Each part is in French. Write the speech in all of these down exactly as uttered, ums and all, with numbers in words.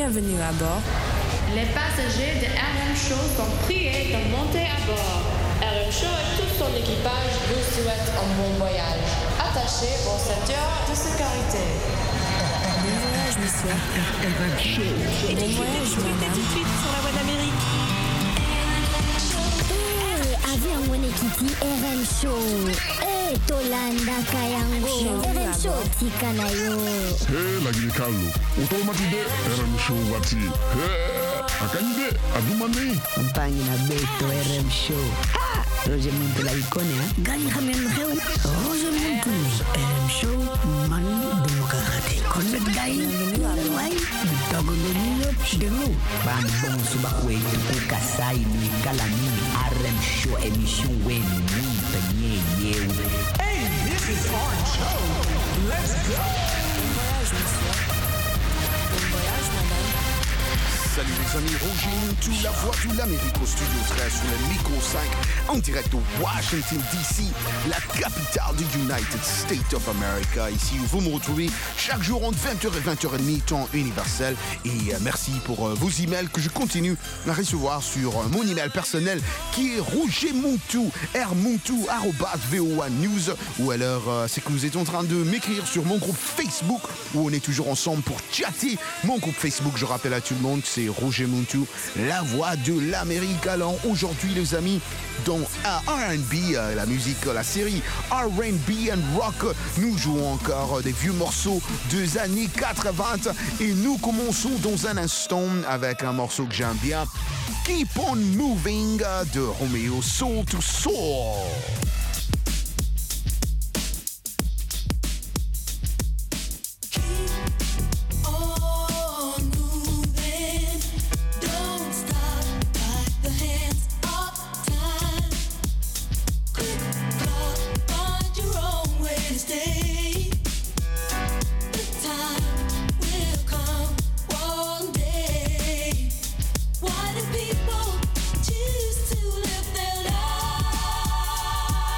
Bienvenue à bord. Les passagers de R M Show sont priés de monter à bord. R M Show et tout son équipage vous souhaitent un bon voyage. Attachez vos ceintures de sécurité. Bon voyage, monsieur. R M Show. Bon voyage, madame. Tout de suite sur la voie d'Amérique. Eh, avion wene kiti R M Show. Eh, tolanda kayango. R M Show tika na yo. Hey, lagi Carlo. Automatide R M Show wati. Hey, akanyide adumani. Mpangi na beto R M Show. Ha! Roger Muntu la ikone ha. Gani khamen kheu. Roger Muntu. R M Show man demokrati. Connect guy. Why? Bitago nyo dego. Bang bong subakwe tuku kasai ni kalami R M Show emission wen ni tanye yew. Hey, this is Orange Show. Let's go. Bon voyage, monsieur. Bon voyage, madame. Salut les amis, Roger Muntu, la voix de l'Amérique au studio treize sur le micro cinq en direct de Washington D C, la capitale du United States of America. Ici où vous me retrouvez chaque jour entre vingt heures et vingt heures trente temps universel. Et euh, merci pour euh, vos emails que je continue à recevoir sur euh, mon email personnel qui est rogermuntu, rmuntu arobase voa news. Ou alors euh, c'est que vous êtes en train de m'écrire sur mon groupe Facebook où on est toujours ensemble pour chatter. Mon groupe Facebook, je rappelle à tout le monde, c'est Roger Muntu, la voix de l'Amérique. Alors aujourd'hui les amis, dans R and B, la musique, la série R and B and Rock, nous jouons encore des vieux morceaux des années quatre-vingts et nous commençons dans un instant avec un morceau que j'aime bien, Keep on Moving de Romeo Soul to Soul. Why do people choose to live their lives?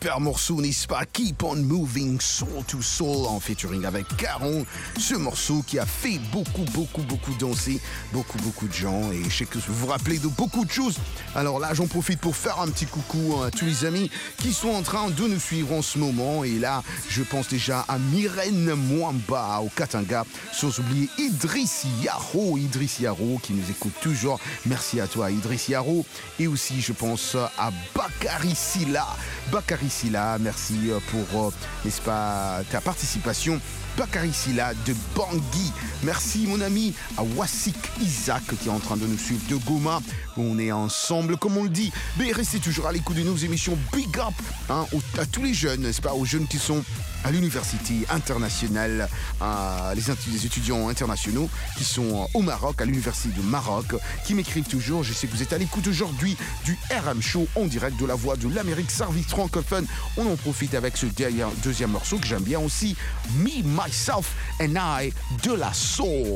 super morceau, n'est-ce pas? Keep on Moving, Soul to Soul, en featuring avec Caron. Ce morceau qui a fait beaucoup, beaucoup, beaucoup danser beaucoup, beaucoup de gens. Et je sais que vous vous rappelez de beaucoup de choses. Alors là, j'en profite pour faire un petit coucou à tous les amis qui sont en train de nous suivre en ce moment. Et là, je pense déjà à Myrène Mwamba au Katanga, sans oublier Idriss Yaro, Idriss Yaro qui nous écoute toujours. Merci à toi, Idriss Yaro. Et aussi, je pense à Bakary Silla. Bakary Silla, merci pour, euh, n'est-ce pas, ta participation. Bakary Silla de Bangui. Merci mon ami à Wassik Isaac qui est en train de nous suivre de Goma. On est ensemble comme on le dit. Mais restez toujours à l'écoute de nos émissions. Big up hein, à tous les jeunes, n'est-ce pas, aux jeunes qui sont à l'université internationale, à les, les étudiants internationaux qui sont au Maroc, à l'université de Maroc, qui m'écrivent toujours. Je sais que vous êtes à l'écoute aujourd'hui du R M Show en direct de la voix de l'Amérique, service francophone. On en profite avec ce deuxième morceau que j'aime bien aussi, Me, Myself and I de la Soul.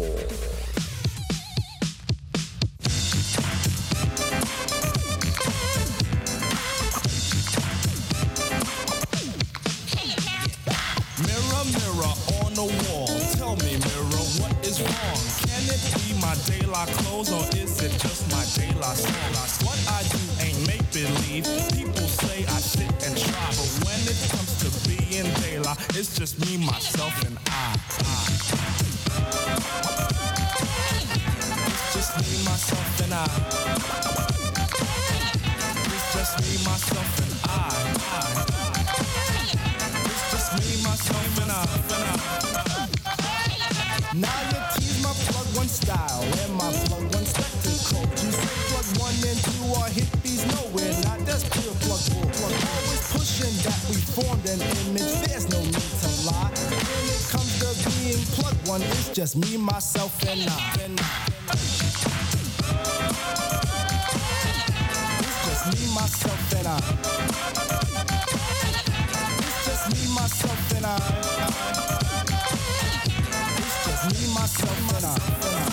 The wall. Tell me, mirror, what is wrong? Can it be my daylight clothes or is it just my daylight song? What I do ain't make-believe. People say I sit and try, but when it comes to being daylight, it's just me, myself, and I. I. It's just me, myself, and I. It's just me, myself, and I. I. It's just me, myself, and I. Now you tease my plug one style and my plug one spectacle. You say plug one and two are hippies, nowhere not. That's pure plug bull. Plug always pushing that we formed an image. There's no need to lie. When it comes to being plug one, it's just me, myself, and I. And I. It's just me, myself, and I. It's just me, myself, and I. Me, myself, and I.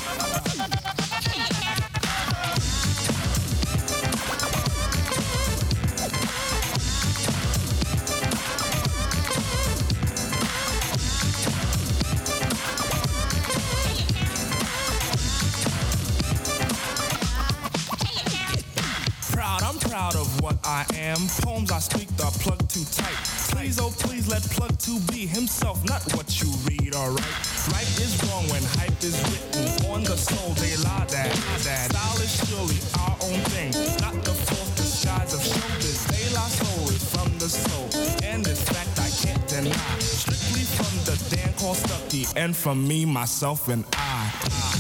Proud, I'm proud of what I am. Poems I speak are plugged too tight. Please, oh please, let plug two be himself, not what you read, alright? Right is wrong when hype is written on the soul, they lie that, that style is surely our own thing, not the false disguise of showbiz. They lie soul is from the soul, and this fact I can't deny. Strictly from the Dan called Stucky, and from me, myself, and I. I.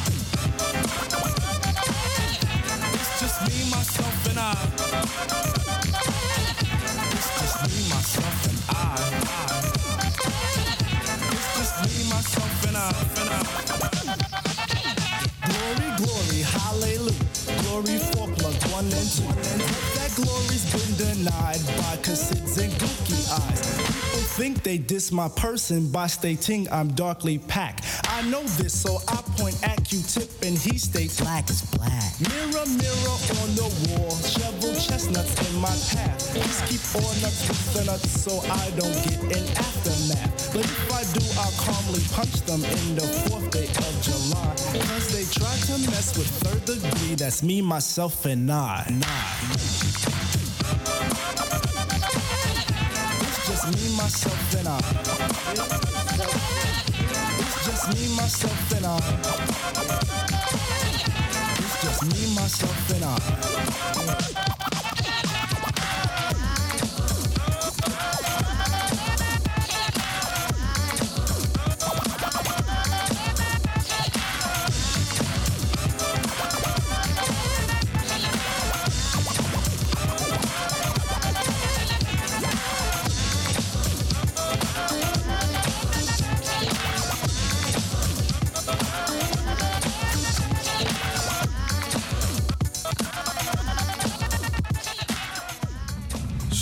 It's just me, myself, and I. It's just me, myself, and I. I. Me, myself, and I, and I. Glory, glory, hallelujah. Glory for plug one and two. And that glory's been denied by cassids and gookie eyes. People think they diss my person by stating I'm darkly packed. I know this, so I point at Q-tip and he states black is black. Mirror, mirror on the wall, shovel chestnuts in my path. Please keep all nuts with the nuts so I don't get an aftermath. But if I do, I'll calmly punch them in the fourth day of July. Cause they try to mess with third degree, that's me, myself, and I. It's just me, myself, and I. It's just me, myself, and I. It's just me, myself, and I.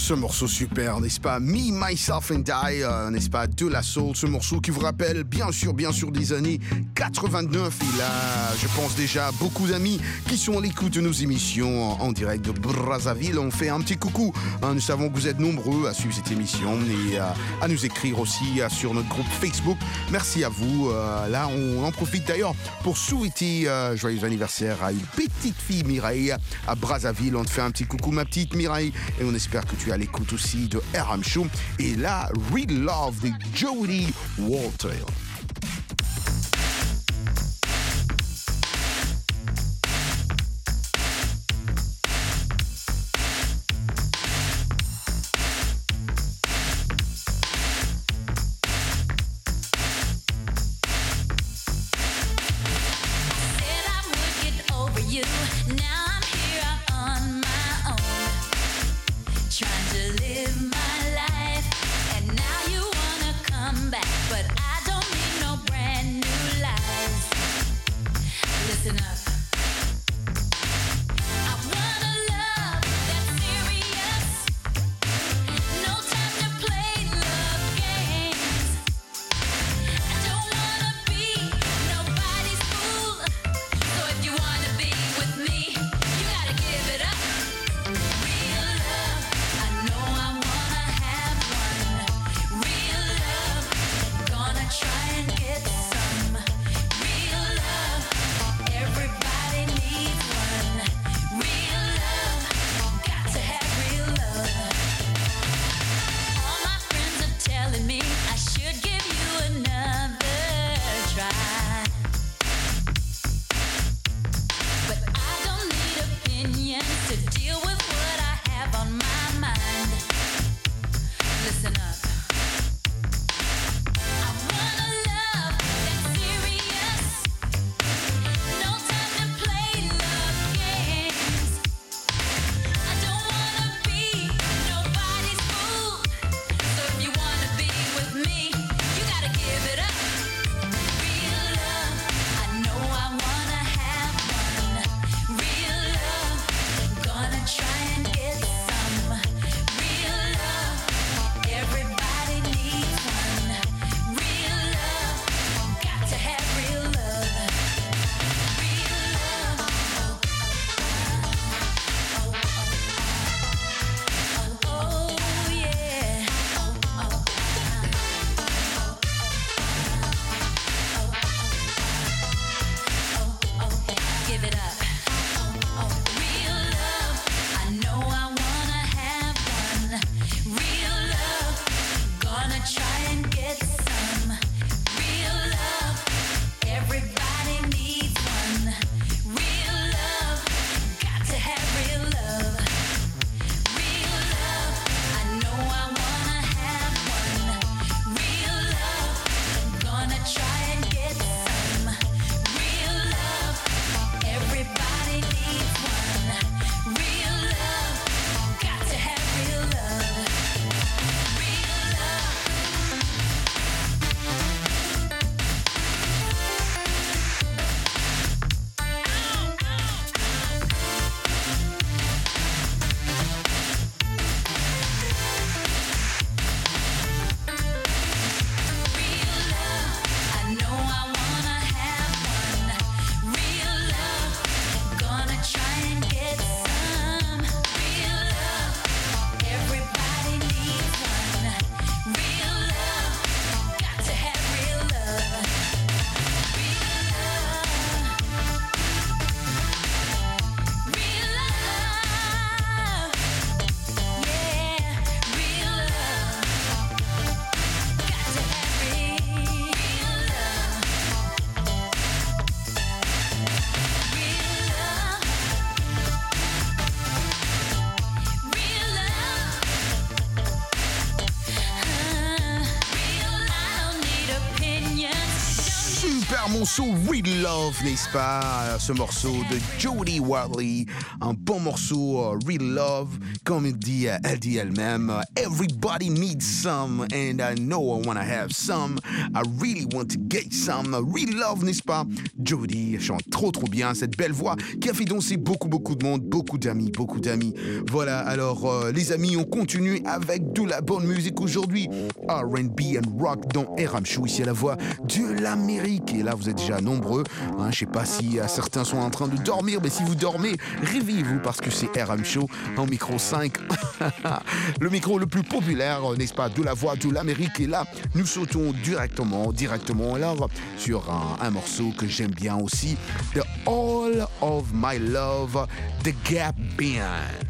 Ce morceau super, n'est-ce pas? Me, Myself and I, euh, n'est-ce pas? De la soul, ce morceau qui vous rappelle bien sûr, bien sûr des années quatre-vingt-neuf. Et là, je pense déjà beaucoup d'amis qui sont à l'écoute de nos émissions en, en direct de Brazzaville. On fait un petit coucou. Hein, nous savons que vous êtes nombreux à suivre cette émission et euh, à nous écrire aussi euh, sur notre groupe Facebook. Merci à vous. Euh, là, on en profite d'ailleurs pour souhaiter euh, joyeux anniversaire à une petite fille, Mireille, à Brazzaville. On te fait un petit coucou, ma petite Mireille, et on espère que tu es à l'écoute aussi de R M Show. Et là, Real Love de Jody Walter. Everybody bon son Real Love, n'est-ce pas? Ce morceau de Jody Watley, un bon morceau uh, Real Love, comme elle dit, uh, elle dit elle-même, uh, everybody needs some, and I know I wanna have some, I really want to get some, Real Love, n'est-ce pas? Jody chante trop trop bien, cette belle voix qui a fait danser beaucoup beaucoup de monde, beaucoup d'amis, beaucoup d'amis. Voilà, alors uh, les amis, on continue avec de la bonne musique aujourd'hui, R and B and rock dans R M Show, ici à la voix de l'Amérique. Et là, vous êtes déjà nombreux. Hein, je sais pas si euh, certains sont en train de dormir, mais si vous dormez, réveillez-vous parce que c'est R M Show en micro cinq. Le micro le plus populaire, n'est-ce pas, de la voix de l'Amérique. Et là, nous sautons directement, directement alors sur un, un morceau que j'aime bien aussi, The All of My Love, The Gap Band.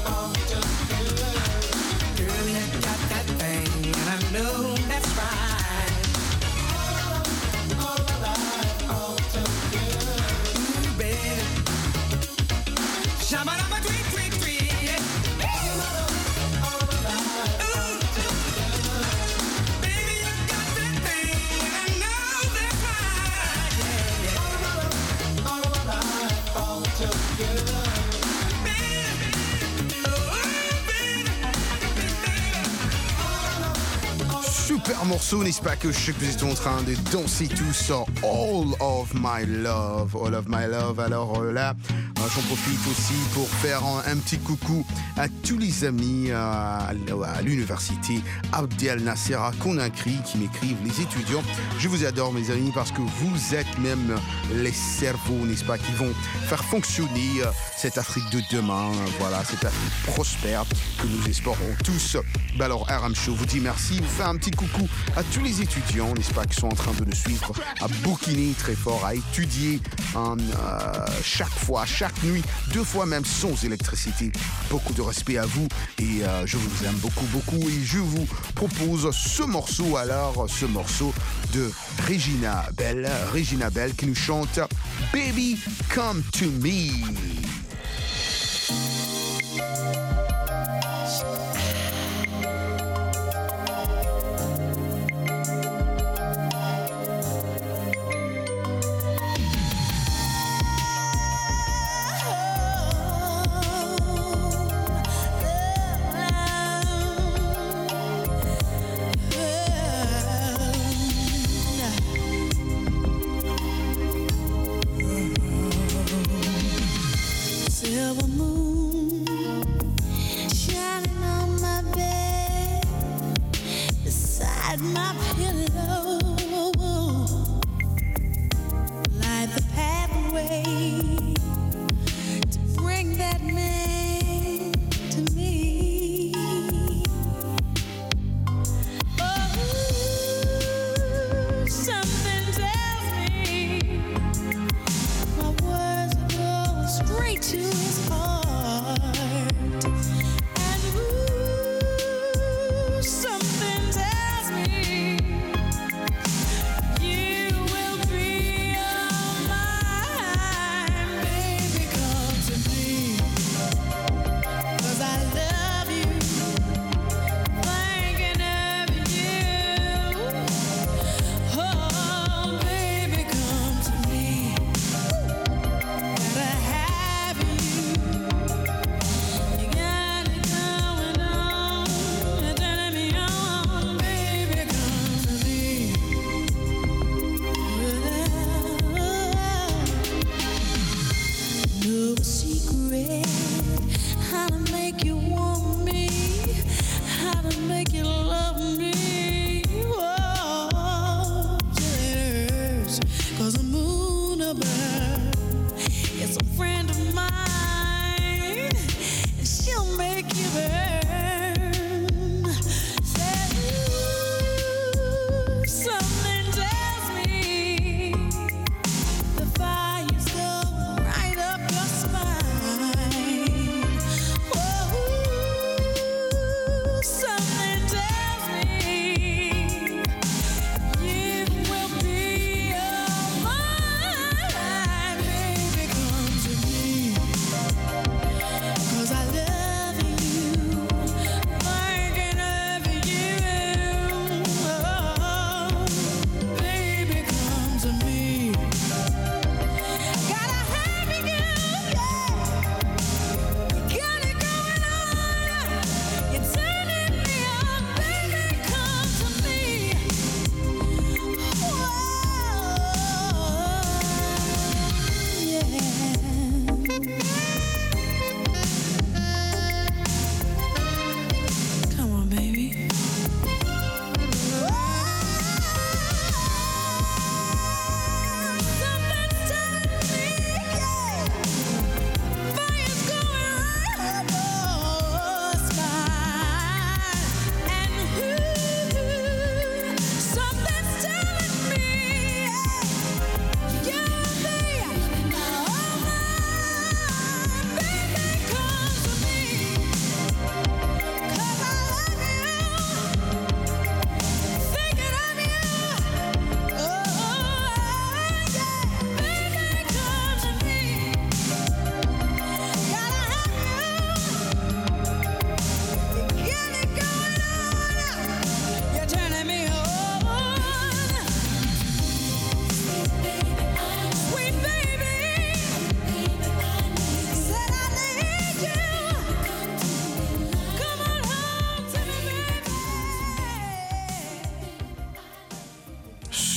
know that's right. Super morceau, n'est-ce pas, que je sais que vous êtes en train de danser tous sur All of My Love, All of My Love. Alors euh, là, euh, j'en profite aussi pour faire un, un petit coucou à tous les amis euh, à, à l'université Abdel Nasser à Conakry qui m'écrivent, les étudiants. Je vous adore, mes amis, parce que vous êtes même les cerveaux, n'est-ce pas, qui vont faire fonctionner euh, cette Afrique de demain, euh, voilà, cette Afrique prospère que nous espérons tous. Bah alors, R M Show vous dit merci, vous fait un petit coucou à tous les étudiants, n'est-ce pas, qui sont en train de nous suivre, à bouquiner très fort, à étudier hein, euh, chaque fois, chaque nuit, deux fois même sans électricité. Beaucoup de respect à vous et euh, je vous aime beaucoup, beaucoup et je vous propose ce morceau, alors ce morceau de Regina Belle, Regina Belle qui nous chante Baby Come to Me.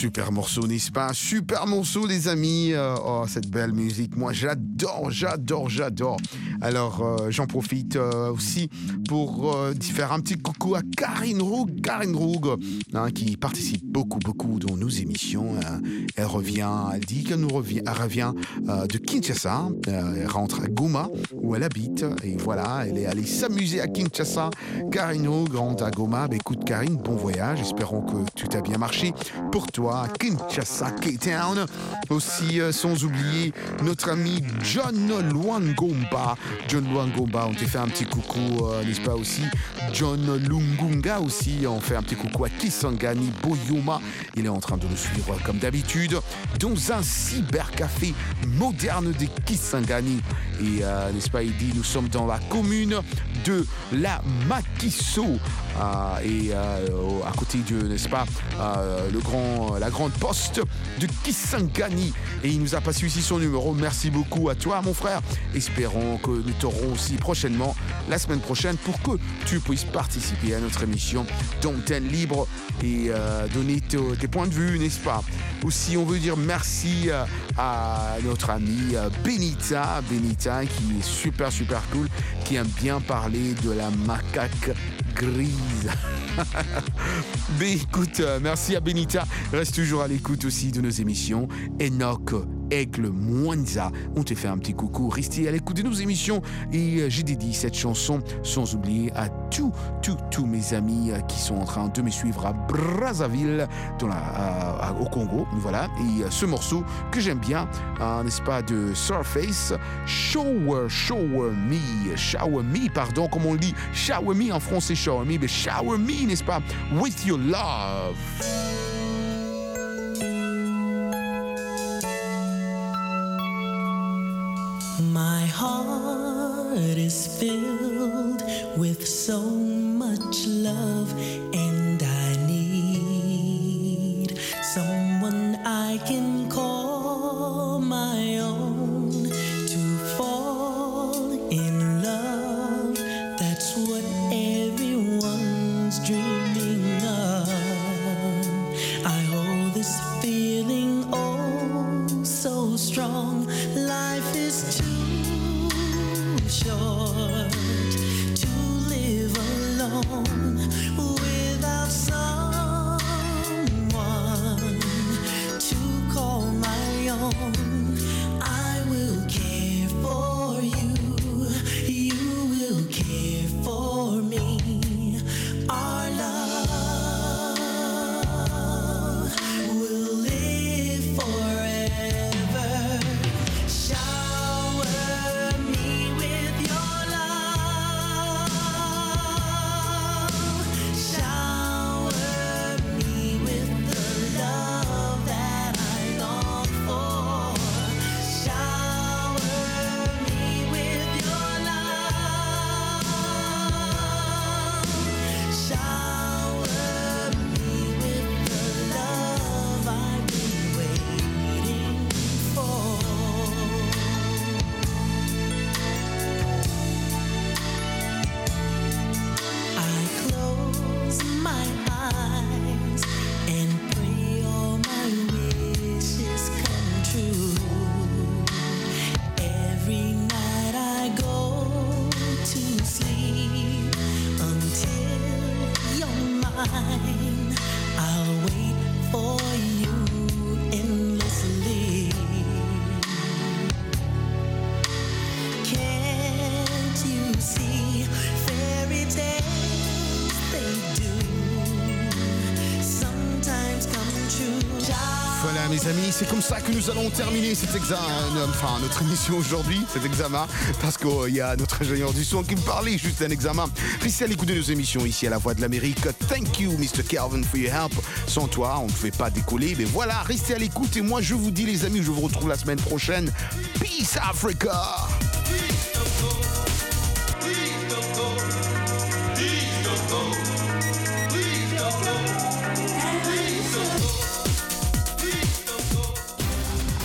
Super morceau, n'est-ce pas? Super morceau, les amis. Euh, oh, cette belle musique. Moi, j'adore, j'adore, j'adore. Alors, euh, j'en profite euh, aussi pour euh, faire un petit coucou à Karine Roug. Karine Roug, hein, qui participe beaucoup, beaucoup dans nos émissions. Euh, elle revient, elle dit qu'elle nous revient, elle revient euh, de Kinshasa. Euh, elle rentre à Goma, où elle habite. Et voilà, elle est allée s'amuser à Kinshasa. Karine Roug rentre à Goma. Bah, écoute, Karine, bon voyage. Espérons que tout a bien marché pour toi. Kinshasa, K-Town. Aussi, euh, sans oublier notre ami John Luangomba. John Luangomba, on t'a fait un petit coucou, euh, n'est-ce pas aussi? John Lungunga aussi, on fait un petit coucou à Kisangani Boyoma. Il est en train de nous suivre comme d'habitude dans un cybercafé moderne de Kisangani. Et euh, n'est-ce pas, il dit, nous sommes dans la commune de la Makiso. Euh, et euh, à côté de, n'est-ce pas, euh, le grand, la grande poste de Kisangani. Et il nous a passé ici son numéro. Merci beaucoup à toi, mon frère. Espérons que nous t'aurons aussi prochainement, la semaine prochaine, pour que tu puisses participer à notre émission d'antenne libre et euh, donner te, tes points de vue, n'est-ce pas? Aussi, on veut dire merci euh, à notre ami euh, Benita, Benita, qui est super, super cool, qui aime bien parler de la macaque grise. Mais écoute, euh, merci à Benita. Reste toujours à l'écoute aussi de nos émissions. Enoch, Aigle, Mwanza, on te fait un petit coucou. Restez à l'écoute de nos émissions. Et euh, j'ai dédié cette chanson, sans oublier à tous, tous, tous mes amis euh, qui sont en train de me suivre à Brazzaville, dans la, euh, au Congo. Voilà. Et euh, ce morceau que j'aime bien, euh, n'est-ce pas, de Surface, Shower, Shower Me, Shower Me, pardon, comme on le dit, Shower Me en français, Shower Me, mais Shower Me, n'est-ce pas, with your love. My heart is filled with so much love, and I need someone I can call my own to fall in love. That's what everyone's dreaming of. I hold this feeling oh so strong. Life is too short to live alone without someone to call my own. I will care for you, you will care for me. Our love will live forever. Shower me with your love. Shower me with the love that I long for. Shower me with your love. Shower me with the love I've been waiting for. I close my eyes and pray all my wishes come true. Every night I go to sleep until you're mine. I'll wait for you endlessly. Can't you see fairy tales? They do sometimes come true. Voilà mes amis, c'est comme ça que nous allons terminer cet examen, enfin notre émission aujourd'hui, cet examen, parce qu'il oh, y a notre ingénieur du son qui me parlait juste d'un examen. Restez à l'écoute de nos émissions ici à La Voix de l'Amérique. Thank you mister Calvin for your help. Sans toi, on ne pouvait pas décoller, mais voilà, restez à l'écoute et moi je vous dis les amis, je vous retrouve la semaine prochaine. Peace Africa.